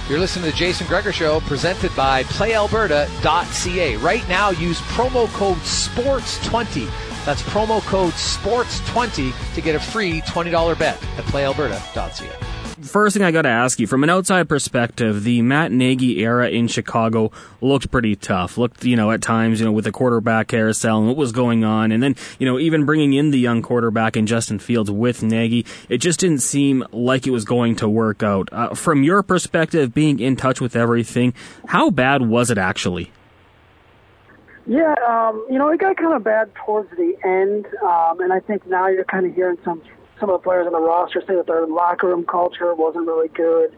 You're listening to the Jason Gregor Show, presented by PlayAlberta.ca. Right now, use promo code SPORTS20. That's promo code SPORTS20 to get a free $20 bet at PlayAlberta.ca. First thing I got to ask you, from an outside perspective, the Matt Nagy era in Chicago looked pretty tough. Looked, at times, with the quarterback carousel and what was going on. And then, even bringing in the young quarterback in Justin Fields with Nagy, it just didn't seem like it was going to work out. From your perspective, being in touch with everything, how bad was it actually? Yeah, it got kind of bad towards the end. And I think now you're kind of hearing some of the players on the roster say that their locker room culture wasn't really good.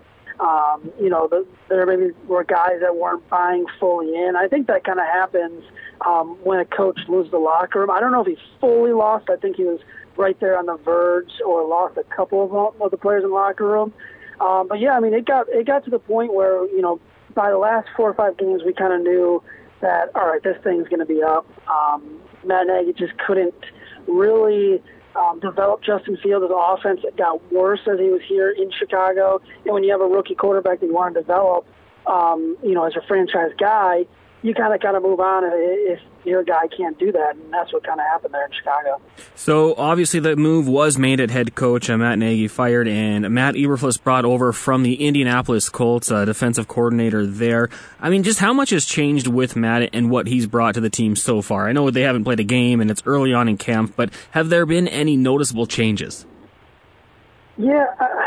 There maybe were guys that weren't buying fully in. I think that kind of happens when a coach loses the locker room. I don't know if he fully lost. I think he was right there on the verge, or lost a couple of the players in the locker room. But yeah, it got to the point where, by the last 4 or 5 games, we kind of knew that, all right, this thing's going to be up. Matt Nagy just couldn't really develop Justin Fields' offense. It got worse as he was here in Chicago. And when you have a rookie quarterback that you want to develop, as a franchise guy, you kind of move on if your guy can't do that. And that's what kind of happened there in Chicago. So obviously the move was made at head coach. Matt Nagy fired, and Matt Eberflus brought over from the Indianapolis Colts, defensive coordinator there. Just how much has changed with Matt and what he's brought to the team so far? I know they haven't played a game and it's early on in camp, but have there been any noticeable changes? Yeah,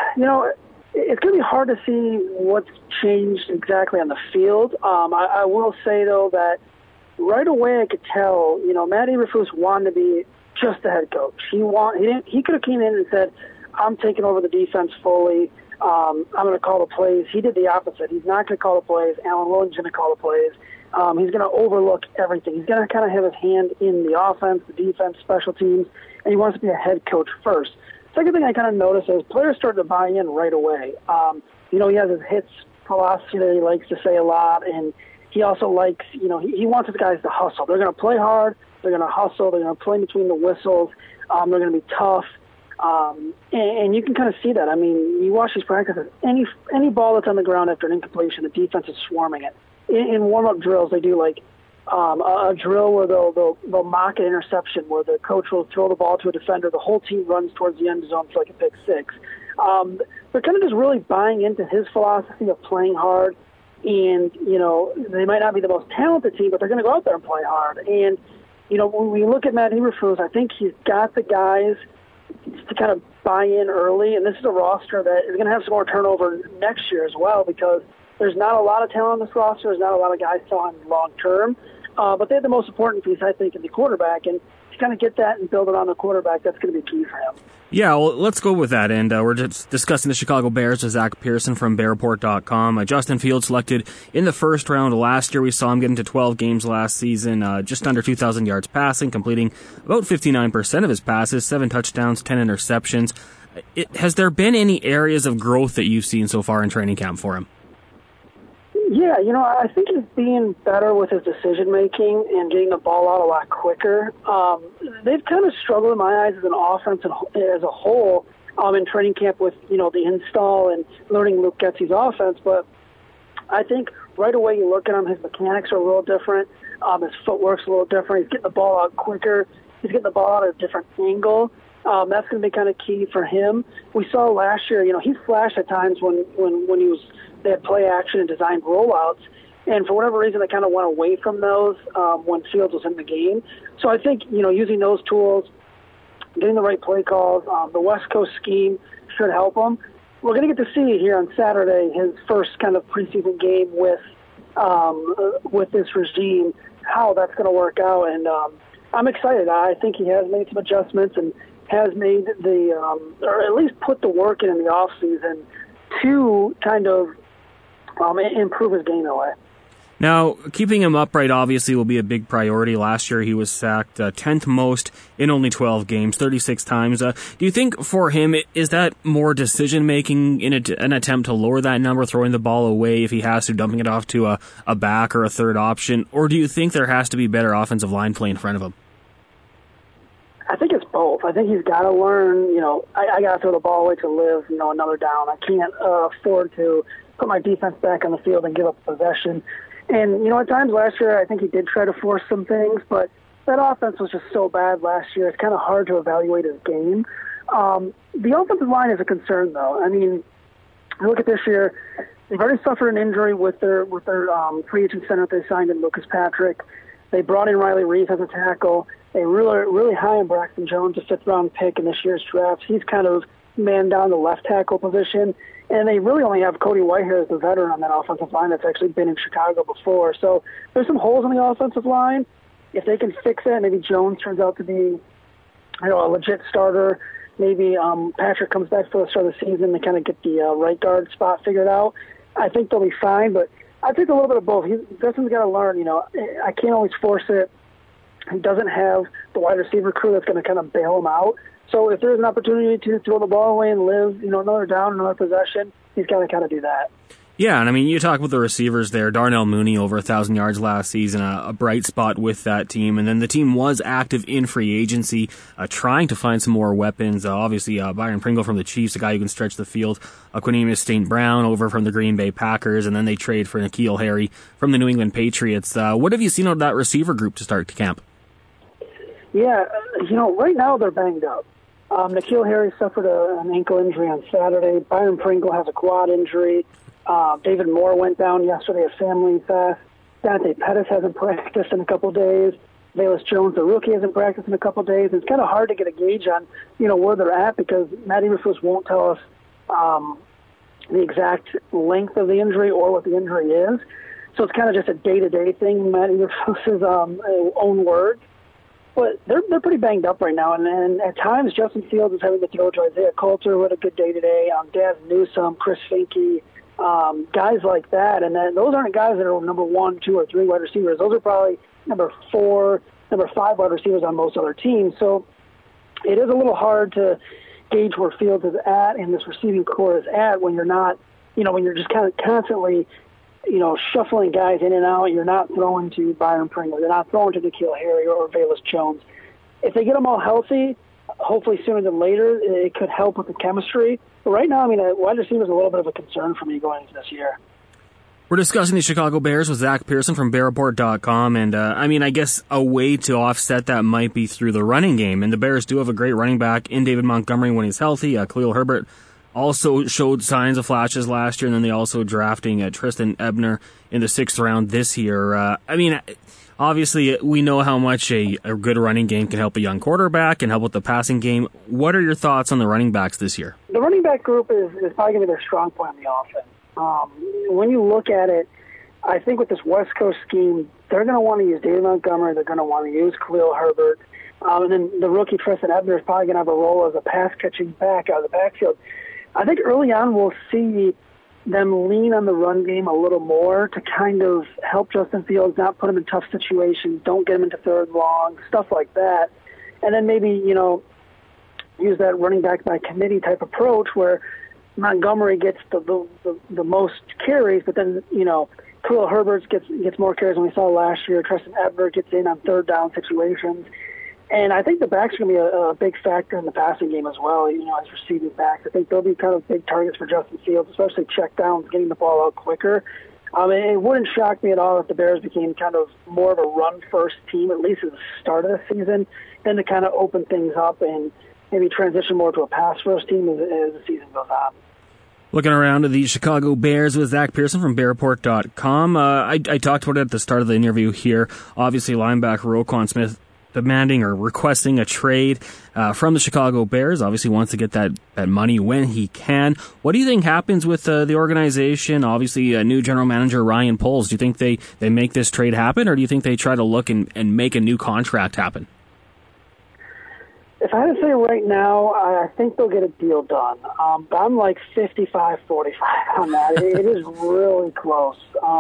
it's going to be hard to see what's changed exactly on the field. I will say, though, that right away I could tell, Matt Eberflus wanted to be just the head coach. He could have came in and said, I'm taking over the defense fully. I'm going to call the plays. He did the opposite. He's not going to call the plays. Alan Williams going to call the plays. He's going to overlook everything. He's going to kind of have his hand in the offense, the defense, special teams, and he wants to be a head coach first. Second thing I kind of noticed is players started to buy in right away. He has his hits philosophy that he likes to say a lot, and he also likes, he wants his guys to hustle. They're going to play hard. They're going to hustle. They're going to play between the whistles. They're going to be tough. And you can kind of see that. You watch these practices. Any ball that's on the ground after an incompletion, the defense is swarming it. In warm-up drills, they do a drill where they'll mock an interception, where the coach will throw the ball to a defender. The whole team runs towards the end zone for a pick six. They're kind of just really buying into his philosophy of playing hard. And, they might not be the most talented team, but they're going to go out there and play hard. And, when we look at Matt Eberflus, I think he's got the guys to kind of buy in early. And this is a roster that is going to have some more turnover next year as well, because there's not a lot of talent on this roster. There's not a lot of guys still on long-term. But they have the most important piece, I think, in the quarterback. And to kind of get that and build it on the quarterback, that's going to be key for him. Yeah, well, let's go with that. And we're just discussing the Chicago Bears with Zach Pearson from BearReport.com. Justin Fields selected in the first round last year. We saw him get into 12 games last season, just under 2,000 yards passing, completing about 59% of his passes, 7 touchdowns, 10 interceptions. Has there been any areas of growth that you've seen so far in training camp for him? Yeah, I think he's being better with his decision-making and getting the ball out a lot quicker. They've kind of struggled in my eyes as an offense as a whole in training camp with, the install and learning Luke Getsy's offense. But I think right away you look at him, his mechanics are a little different. His footwork's a little different. He's getting the ball out quicker. He's getting the ball out at a different angle. That's going to be kind of key for him. We saw last year, he flashed at times when they had play action and designed rollouts, and for whatever reason, they kind of went away from those when Fields was in the game. So I think, using those tools, getting the right play calls, the West Coast scheme should help him. We're going to get to see here on Saturday his first kind of preseason game with this regime, how that's going to work out, and I'm excited. I think he has made some adjustments and has made or at least put the work in the off season to kind of improve his game that way. Now, keeping him upright obviously will be a big priority. Last year he was sacked 10th most in only 12 games, 36 times. Do you think for him, is that more decision-making in an attempt to lower that number, throwing the ball away if he has to, dumping it off to a back or a third option? Or do you think there has to be better offensive line play in front of him? I think it's both. I think he's got to learn, I got to throw the ball away to live, another down. I can't afford to put my defense back on the field and give up possession. And, at times last year, I think he did try to force some things, but that offense was just so bad last year. It's kind of hard to evaluate his game. The offensive line is a concern, though. I mean, look at this year. They've already suffered an injury with their free agent center they signed in Lucas Patrick. They brought in Riley Reef as a tackle. They really high on Braxton Jones, a fifth-round pick in this year's draft. He's kind of manned down the left tackle position. And they really only have Cody Whitehair as the veteran on that offensive line that's actually been in Chicago before. So there's some holes on the offensive line. If they can fix it, maybe Jones turns out to be, a legit starter. Maybe Patrick comes back for the start of the season to kind of get the right guard spot figured out. I think they'll be fine, but I think a little bit of both. Dustin's got to learn, I can't always force it. He doesn't have the wide receiver crew that's going to kind of bail him out. So if there's an opportunity to throw the ball away and live, another down, another possession, he's got to kind of do that. Yeah, and I mean, you talk about the receivers there. Darnell Mooney over 1,000 yards last season, a bright spot with that team. And then the team was active in free agency, trying to find some more weapons. Obviously, Byron Pringle from the Chiefs, a guy who can stretch the field. Quinemius St. Brown over from the Green Bay Packers. And then they trade for N'Keal Harry from the New England Patriots. What have you seen out of that receiver group to start camp? Yeah, right now they're banged up. N'Keal Harry suffered an ankle injury on Saturday. Byron Pringle has a quad injury. David Moore went down yesterday at family fest. Dante Pettis hasn't practiced in a couple days. Velus Jones, the rookie, hasn't practiced in a couple days. It's kind of hard to get a gauge on, where they're at because Matt Eberflus won't tell us the exact length of the injury or what the injury is. So it's kind of just a day-to-day thing, Matt Eberflus's own words. But they're pretty banged up right now, and at times Justin Fields is having to throw to Isaiah Coulter, who had a good day today, Daz Newsome, Chris Finke, guys like that. And then those aren't guys that are number 1, 2, or 3 wide receivers. Those are probably number 4, number 5 wide receivers on most other teams. So it is a little hard to gauge where Fields is at and this receiving core is at when you're not, when you're just kind of constantly shuffling guys in and out. You're not throwing to Byron Pringle. You're not throwing to N'Keal Harry or Velus Jones. If they get them all healthy, hopefully sooner than later, it could help with the chemistry. But right now, wide receiver is a little bit of a concern for me going into this year. We're discussing the Chicago Bears with Zach Pearson from BearReport.com, and I guess a way to offset that might be through the running game. And the Bears do have a great running back in David Montgomery when he's healthy. Khalil Herbert also showed signs of flashes last year, and then they also drafting Tristan Ebner in the 6th round this year. Obviously, we know how much a good running game can help a young quarterback and help with the passing game. What are your thoughts on the running backs this year? The running back group is probably going to be their strong point on the offense. When you look at it, I think with this West Coast scheme, they're going to want to use David Montgomery. They're going to want to use Khalil Herbert. And then the rookie Tristan Ebner is probably going to have a role as a pass-catching back out of the backfield. I think early on we'll see them lean on the run game a little more to kind of help Justin Fields, not put him in tough situations, don't get him into third long, stuff like that. And then maybe, use that running back by committee type approach where Montgomery gets the most carries, but then, Khalil Herbert gets more carries than we saw last year. Tristan Ebner gets in on third down situations. And I think the backs are going to be a big factor in the passing game as well, as receiving backs. I think they'll be kind of big targets for Justin Fields, especially check downs, getting the ball out quicker. It wouldn't shock me at all if the Bears became kind of more of a run-first team, at least at the start of the season, then to kind of open things up and maybe transition more to a pass-first team as the season goes on. Looking around at the Chicago Bears with Zach Pearson from BearReport.com. I talked about it at the start of the interview here. Obviously, linebacker Roquan Smith demanding or requesting a trade from the Chicago Bears. Obviously wants to get that money when he can. What do you think happens with the organization? Obviously, new general manager Ryan Poles. Do you think they make this trade happen, or do you think they try to look and make a new contract happen? If I had to say right now, I think they'll get a deal done. But I'm like 55-45 on that. It is really close.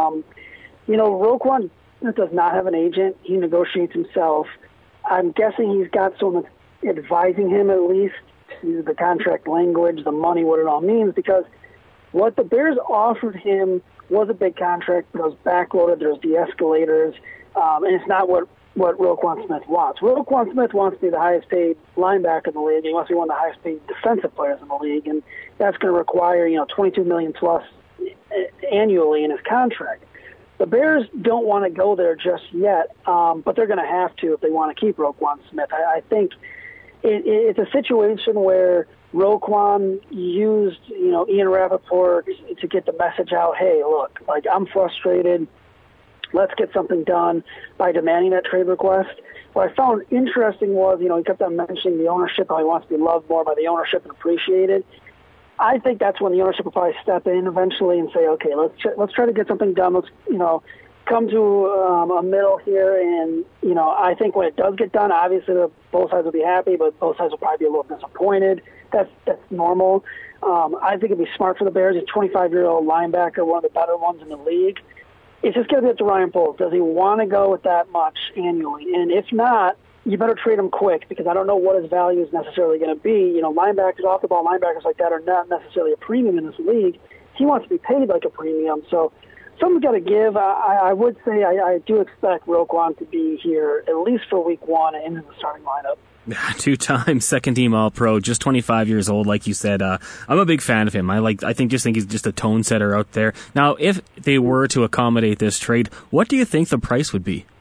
Roquan does not have an agent. He negotiates himself. I'm guessing he's got someone advising him at least to the contract language, the money, what it all means, because what the Bears offered him was a big contract, but it was backloaded. There's de-escalators, and it's not what Roquan Smith wants. Roquan Smith wants to be the highest-paid linebacker in the league. He wants to be one of the highest-paid defensive players in the league, and that's going to require, $22 million plus annually in his contract. The Bears don't want to go there just yet, but they're going to have to if they want to keep Roquan Smith. I think it's a situation where Roquan used, Ian Rappaport to get the message out, hey, look, like, I'm frustrated. Let's get something done by demanding that trade request. What I found interesting was, he kept on mentioning the ownership, how he wants to be loved more by the ownership and appreciated. I think that's when the ownership will probably step in eventually and say, okay, let's try to get something done. Let's, come to a middle here. And, I think when it does get done, obviously both sides will be happy, but both sides will probably be a little disappointed. That's normal. I think it'd be smart for the Bears. He's a 25-year-old linebacker, one of the better ones in the league. It's just going to be up to Ryan Poles. Does he want to go with that much annually? And if not, you better trade him quick, because I don't know what his value is necessarily going to be. Linebackers, off-the-ball linebackers like that are not necessarily a premium in this league. He wants to be paid like a premium. So something's got to give. I would say I do expect Roquan to be here at least for week one and in the starting lineup. Two-time second-team All-Pro, just 25 years old, like you said. I'm a big fan of him. I think he's just a tone setter out there. Now, if they were to accommodate this trade, what do you think the price would be?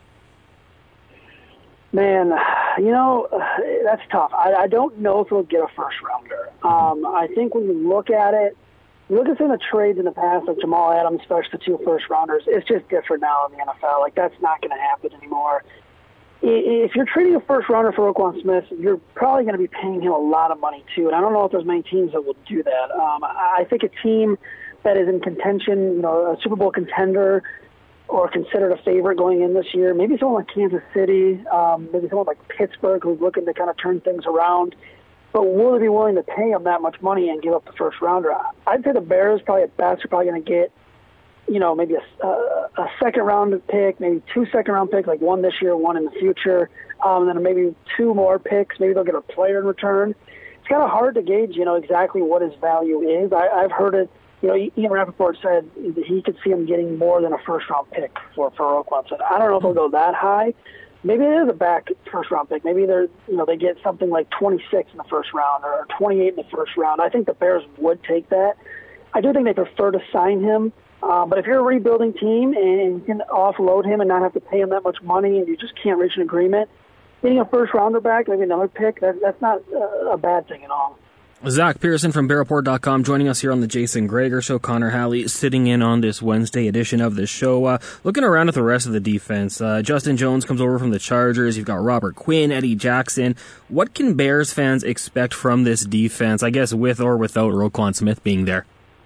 Man, that's tough. I don't know if we'll get a first-rounder. I think when you look at it, some of the trades in the past, like Jamal Adams, especially the 2 first-rounders, it's just different now in the NFL. Like, that's not going to happen anymore. If you're trading a first-rounder for Roquan Smith, you're probably going to be paying him a lot of money, too. And I don't know if there's many teams that will do that. I think a team that is in contention, a Super Bowl contender, or considered a favorite going in this year, maybe someone like Kansas City, maybe someone like Pittsburgh who's looking to kind of turn things around. But will they be willing to pay him that much money and give up the first-rounder? I'd say the Bears probably at best are probably going to get, maybe a second-round pick, maybe 2 second-round picks, like one this year, one in the future, and then maybe 2 more picks. Maybe they'll get a player in return. It's kind of hard to gauge, exactly what his value is. I've heard it. Ian Rappaport said that he could see him getting more than a first-round pick for Roquan. So I don't know if they'll go that high. Maybe it is a back first-round pick. Maybe they get something like 26 in the first round or 28 in the first round. I think the Bears would take that. I do think they prefer to sign him. But if you're a rebuilding team and you can offload him and not have to pay him that much money and you just can't reach an agreement, getting a first-rounder back, maybe another pick, that's not a bad thing at all. Zach Pearson from BearReport.com joining us here on the Jason Gregor Show. Connor Halley sitting in on this Wednesday edition of the show. Looking around at the rest of the defense, Justin Jones comes over from the Chargers. You've got Robert Quinn, Eddie Jackson. What can Bears fans expect from this defense, I guess with or without Roquan Smith being there?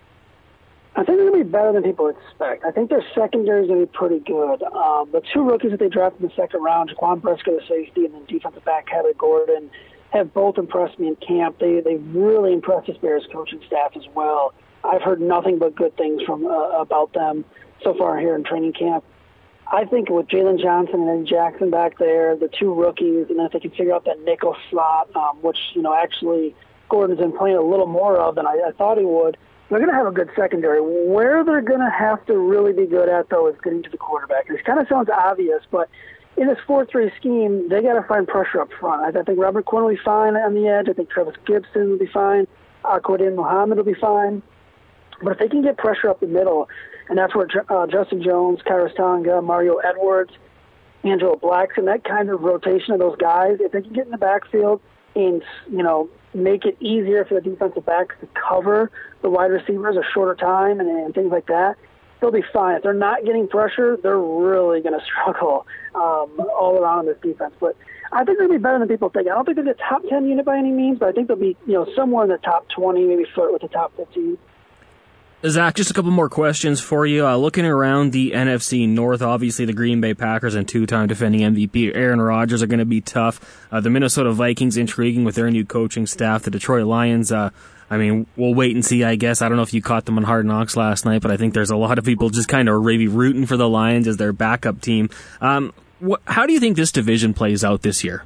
I think they're going to be better than people expect. I think their secondary is going to be pretty good. The 2 rookies that they drafted in the second round, Jaquan Brisker, the safety, and then defensive back Heather Gordon, have both impressed me in camp. They've really impressed this Bears coaching staff as well. I've heard nothing but good things from about them so far here in training camp. I think with Jalen Johnson and Eddie Jackson back there, the 2 rookies, and then if they can figure out that nickel slot, which actually Gordon's been playing a little more of than I thought he would, they're going to have a good secondary. Where they're going to have to really be good at, though, is getting to the quarterback. This kind of sounds obvious, but in this 4-3 scheme, they got to find pressure up front. I think Robert Quinn will be fine on the edge. I think Travis Gibson will be fine. Aquadin Muhammad will be fine. But if they can get pressure up the middle, and that's where Justin Jones, Kairos Tonga, Mario Edwards, Angelo Blackson, that kind of rotation of those guys, if they can get in the backfield and, make it easier for the defensive backs to cover the wide receivers a shorter time and things like that, they'll be fine. If they're not getting pressure, they're really going to struggle all around in this defense. But I think they'll be better than people think. I don't think they're the top 10 unit by any means, but I think they'll be somewhere in the top 20, maybe flirt with the top 15. Zach, just a couple more questions for you. Looking around the NFC North, obviously the Green Bay Packers and 2-time defending MVP Aaron Rodgers are going to be tough. The Minnesota Vikings intriguing with their new coaching staff. The Detroit Lions, we'll wait and see, I guess. I don't know if you caught them on Hard Knocks last night, but I think there's a lot of people just kind of maybe rooting for the Lions as their backup team. How do you think this division plays out this year?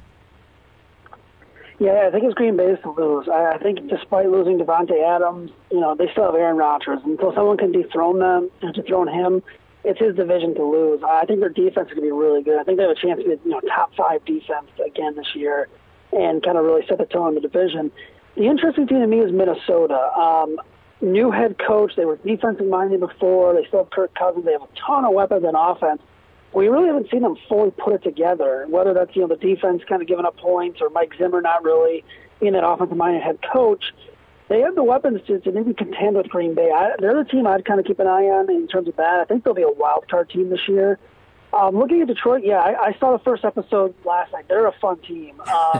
Yeah, I think it's Green Bay's to lose. I think despite losing Devontae Adams, they still have Aaron Rodgers. Until someone can dethrone them and dethrone him, it's his division to lose. I think their defense is going to be really good. I think they have a chance to be top 5 defense again this year and kind of really set the tone in the division. The interesting thing to me is Minnesota. new head coach. They were defensive-minded before. They still have Kirk Cousins. They have a ton of weapons in offense. We really haven't seen them fully put it together, whether that's, the defense kind of giving up points or Mike Zimmer not really being an offensive-minded head coach. They have the weapons to maybe contend with Green Bay. They're the team I'd kind of keep an eye on in terms of that. I think they'll be a wild card team this year. Looking at Detroit, I saw the first episode last night. They're a fun team.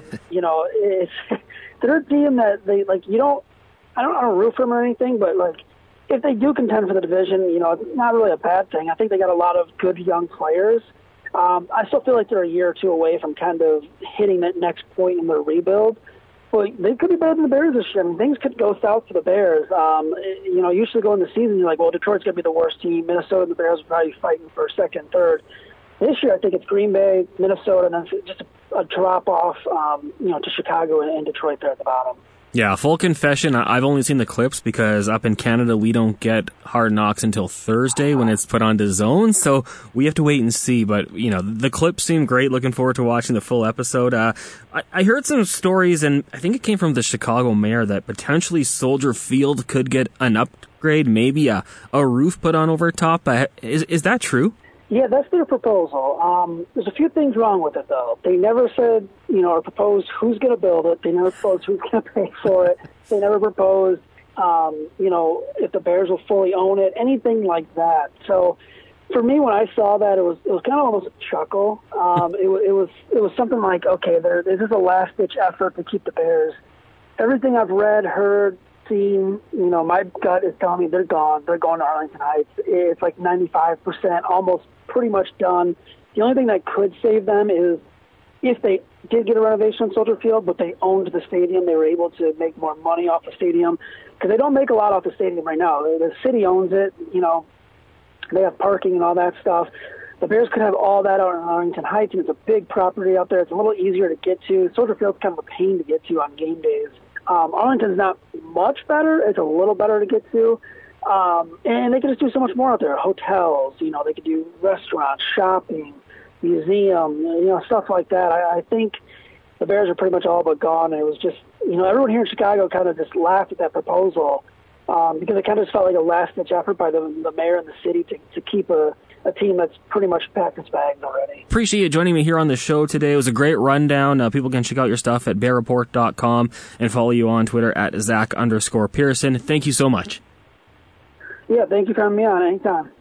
They're a team that they I don't root for them or anything, but if they do contend for the division, it's not really a bad thing. I think they got a lot of good young players. I still feel like they're a year or two away from kind of hitting that next point in their rebuild. But they could be better than the Bears this year. I mean, things could go south for the Bears. Usually going into the season, you're like, well, Detroit's going to be the worst team. Minnesota and the Bears will probably be fighting for second, third. This year, I think it's Green Bay, Minnesota, and then just a drop-off, to Chicago and Detroit there at the bottom. Yeah, full confession, I've only seen the clips because up in Canada we don't get Hard Knocks until Thursday when it's put on DAZN, so we have to wait and see. But, the clips seem great. Looking forward to watching the full episode. I heard some stories, and I think it came from the Chicago mayor, that potentially Soldier Field could get an upgrade, maybe a roof put on over top. Is that true? Yeah, that's their proposal. There's a few things wrong with it, though. They never said, or proposed who's going to build it. They never proposed who's going to pay for it. They never proposed, if the Bears will fully own it, anything like that. So for me, when I saw that, it was kind of almost a chuckle. It was something like, okay, this is a last-ditch effort to keep the Bears. Everything I've read, heard, seen, my gut is telling me they're gone. They're going to Arlington Heights. It's like 95%, almost pretty much done. The only thing that could save them is if they did get a renovation on Soldier Field, but they owned the stadium, they were able to make more money off the stadium, because they don't make a lot off the stadium right now. The city owns it. They have parking and all that stuff. The Bears could have all that out in Arlington Heights, and it's a big property out there. It's a little easier to get to. Soldier Field's kind of a pain to get to on game days. Arlington's not much better. It's a little better to get to. And they can just do so much more out there. Hotels, they could do restaurants, shopping, museum, stuff like that. I think the Bears are pretty much all but gone. It was just, everyone here in Chicago kind of just laughed at that proposal because it kind of just felt like a last-ditch effort by the mayor and the city to keep a team that's pretty much packed its bags already. Appreciate you joining me here on the show today. It was a great rundown. People can check out your stuff at bearreport.com and follow you on Twitter at Zach_Pearson. Thank you so much. Yeah, thank you for having me on anytime.